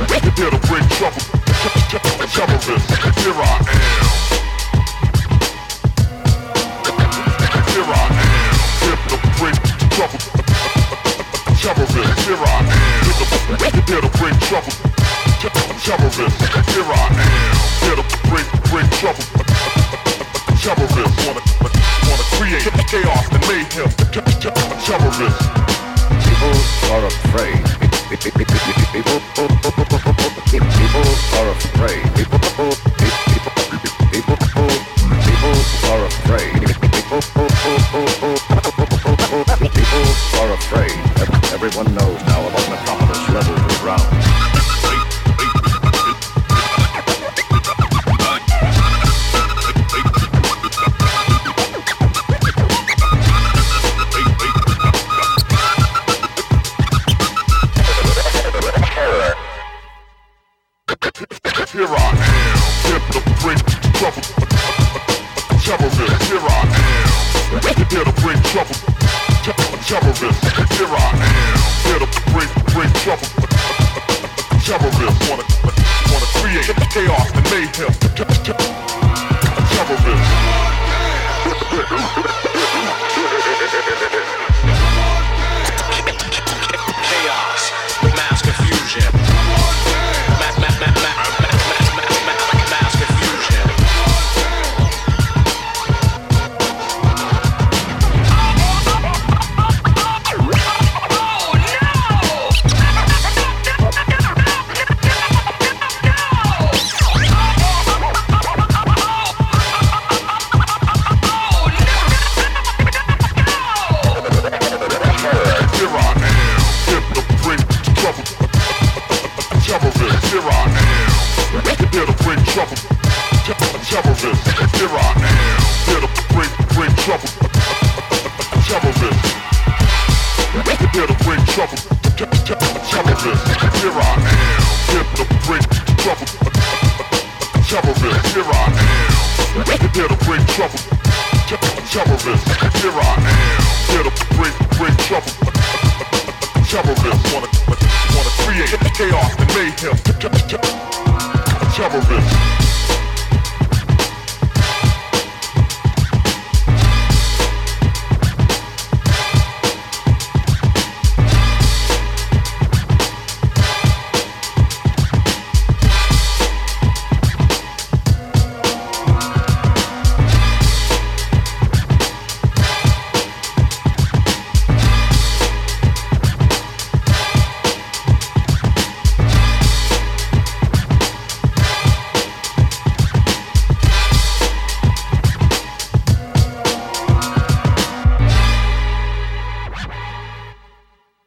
Here to bring trouble, terrorists. Here I am. Here I am. Here to bring trouble, terrorists. Here I am. Here to bring trouble, terrorists. Here I am. Here to bring trouble, terrorists. Wanna create chaos and mayhem, terrorists. People are afraid. People are afraid. People are afraid. People are afraid. Everyone knows now about Metropolis level to ground. Here I am, here to bring trouble, terrorists. Here I am, here to bring trouble, terrorists. Here I am, here to bring trouble, terrorists. Wanna create chaos and mayhem, terrorists. Chaos, mass confusion. Mass confusion. Terrorists, here I am. Here to bring trouble. Terrorists, here I am. Here to bring trouble. Terrorists, here to bring trouble. Terrorists, here I am. Here to bring trouble. Terrorists, here I am. Here to bring trouble. Terrorists, here I am. Here to bring trouble. Terrorists wanna create chaos and mayhem. Terrorists.